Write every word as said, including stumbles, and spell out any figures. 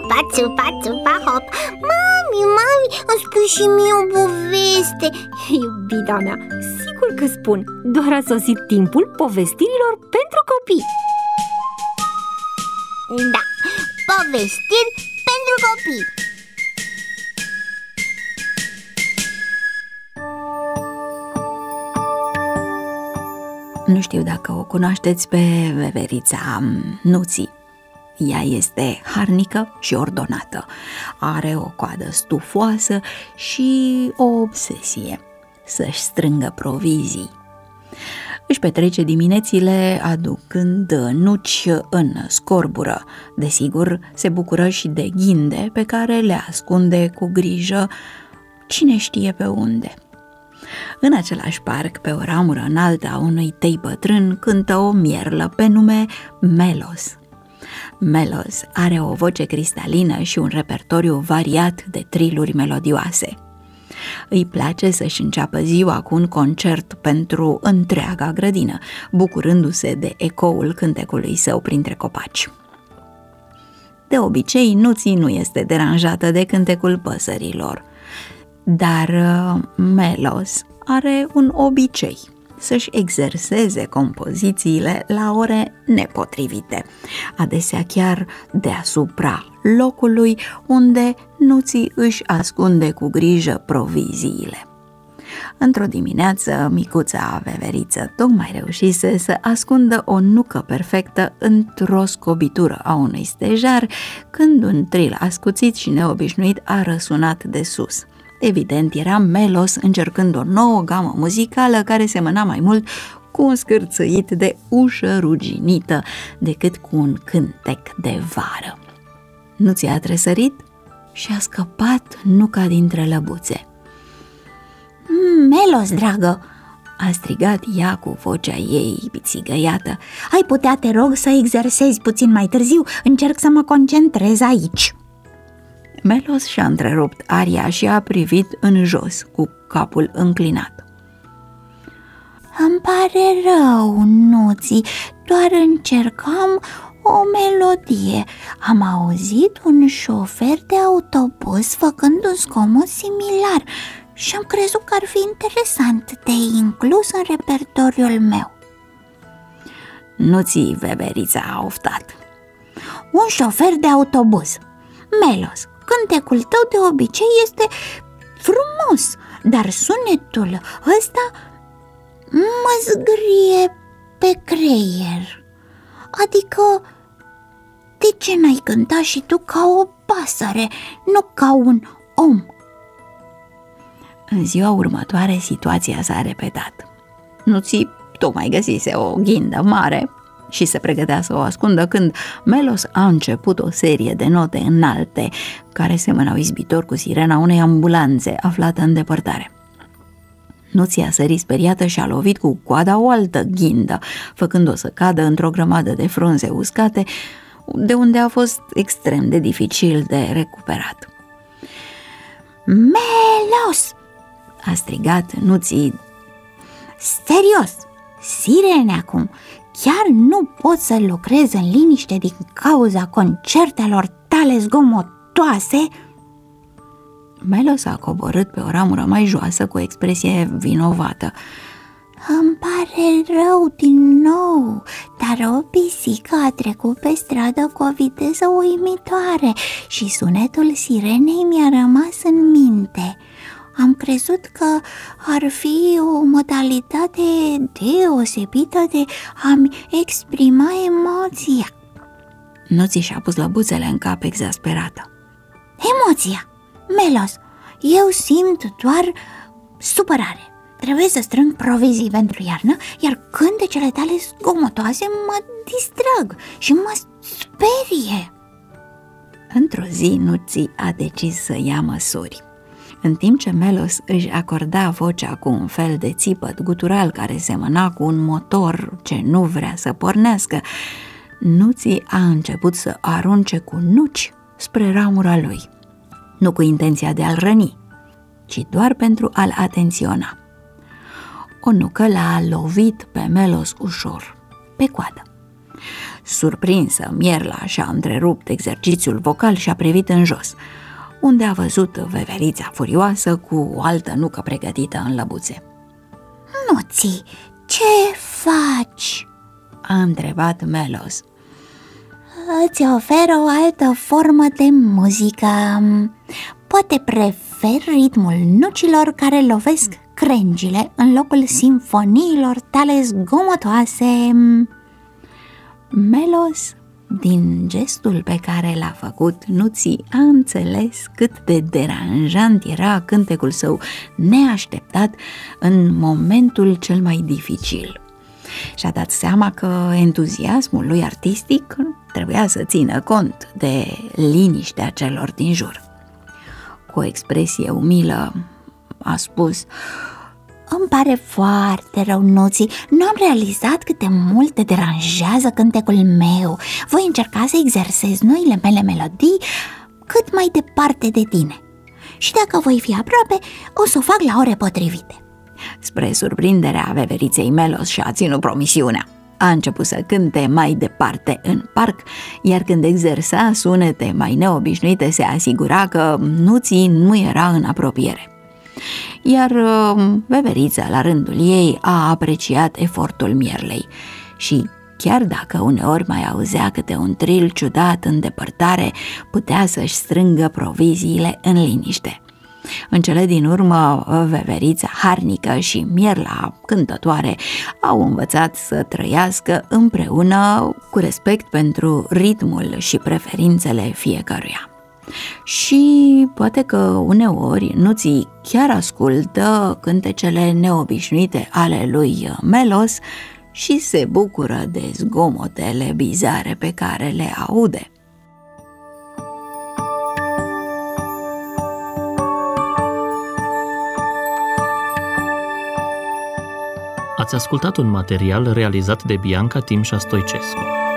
țupa, țupa, țupa, hop. Mami, mami, îmi spui și mie o poveste. Iubita mea, sigur că spun. Doar a sosit timpul povestirilor pentru copii. Da, povestiri pentru copii. Nu știu dacă o cunoașteți pe veverița Nuții. Ea este harnică și ordonată. Are o coadă stufoasă și o obsesie: să-și strângă provizii. Își petrece diminețile aducând nuci în scorbură. Desigur, se bucură și de ghinde pe care le ascunde cu grijă cine știe pe unde. În același parc, pe o ramură înaltă a unui tei bătrân, cântă o mierlă pe nume Melos. Melos are o voce cristalină și un repertoriu variat de triluri melodioase. Îi place să-și înceapă ziua cu un concert pentru întreaga grădină, bucurându-se de ecoul cântecului său printre copaci. De obicei, Nuții nu este deranjată de cântecul păsărilor, dar Melos are un obicei: să-și exerseze compozițiile la ore nepotrivite, adesea chiar deasupra locului unde Nuții își ascunde cu grijă proviziile. Într-o dimineață, micuța veveriță tocmai reușise să ascundă o nucă perfectă într-o scobitură a unui stejar, când un tril ascuțit și neobișnuit a răsunat de sus. Evident, era Melos încercând o nouă gamă muzicală care semăna mai mult cu un scârțâit de ușă ruginită decât cu un cântec de vară. Nuții a tresărit și a scăpat nuca dintre lăbuțe. Melos, dragă, a strigat ea cu vocea ei pițigăiată, ai putea, te rog, să exersezi puțin mai târziu? Încerc să mă concentrez aici. Melos și-a întrerupt aria și a privit în jos cu capul înclinat. Îmi pare rău, Nuții, doar încercam o melodie. Am auzit un șofer de autobuz făcând un zgomot similar și am crezut că ar fi interesant de inclus în repertoriul meu. Nuții veverița a oftat. Un șofer de autobuz. Melos, cântecul tău de obicei este frumos, dar sunetul ăsta mă zgârie pe creier. Adică, de ce n-ai cânta și tu ca o pasăre, nu ca un om? În ziua următoare, situația s-a repetat. Nuții tocmai găsise o ghindă mare și se pregătea să o ascundă când Melos a început o serie de note înalte care semănau izbitor cu sirena unei ambulanțe aflată în depărtare. Nuții a sărit speriată și a lovit cu coada o altă ghindă, făcând-o să cadă într-o grămadă de frunze uscate, de unde a fost extrem de dificil de recuperat. Melos! A strigat Nuții. Serios, sirene acum! Chiar nu pot să lucrez în liniște din cauza concertelor tale zgomotoase? Melos a coborât pe o ramură mai joasă cu expresie vinovată. Îmi pare rău din nou, dar o pisică a trecut pe stradă cu o viteză uimitoare și sunetul sirenei mi-a rămas în minte. Am crezut că ar fi o modalitate deosebită de a-mi exprima emoția. Nuții și-a pus lăbuțele în cap exasperată. Emoția? Melos, eu simt doar supărare. Trebuie să strâng provizii pentru iarnă, iar cântecele tale zgomotoase mă distrag și mă sperie. Într-o zi, Nuții a decis să ia măsuri. În timp ce Melos își acorda vocea cu un fel de țipăt gutural care semăna cu un motor ce nu vrea să pornească, Nuții a început să arunce cu nuci spre ramura lui. Nu cu intenția de a-l răni, ci doar pentru a-l atenționa. O nucă l-a lovit pe Melos ușor, pe coadă. Surprinsă, Mierla și-a întrerupt exercițiul vocal și a privit în jos, unde a văzut veverița furioasă cu o altă nucă pregătită în lăbuțe. Nuții, ce faci? A întrebat Melos. Îți ofer o altă formă de muzică. Poate prefer ritmul nucilor care lovesc crengile în locul simfoniilor tale zgomotoase. Melos, din gestul pe care l-a făcut Nuții, a înțeles cât de deranjant era cântecul său neașteptat în momentul cel mai dificil. Și-a dat seama că entuziasmul lui artistic trebuia să țină cont de liniștea celor din jur. Cu o expresie umilă a spus: Îmi pare foarte rău, Nuții, nu am realizat cât de mult te deranjează cântecul meu. Voi încerca să exersez noile mele melodii cât mai departe de tine. Și dacă voi fi aproape, o să o fac la ore potrivite. Spre surprinderea veveriței, Melos și-a ținut promisiunea. A început să cânte mai departe în parc, iar când exersa sunete mai neobișnuite, se asigura că Nuții nu era în apropiere. Iar veverița, la rândul ei, a apreciat efortul Mierlei și, chiar dacă uneori mai auzea câte un tril ciudat în depărtare, putea să-și strângă proviziile în liniște. În cele din urmă, veverița harnică și Mierla cântătoare au învățat să trăiască împreună cu respect pentru ritmul și preferințele fiecăruia. Și poate că uneori Nuții chiar ascultă cântecele neobișnuite ale lui Melos și se bucură de zgomotele bizare pe care le aude. Ați ascultat un material realizat de Bianca Timșa Stoicescu.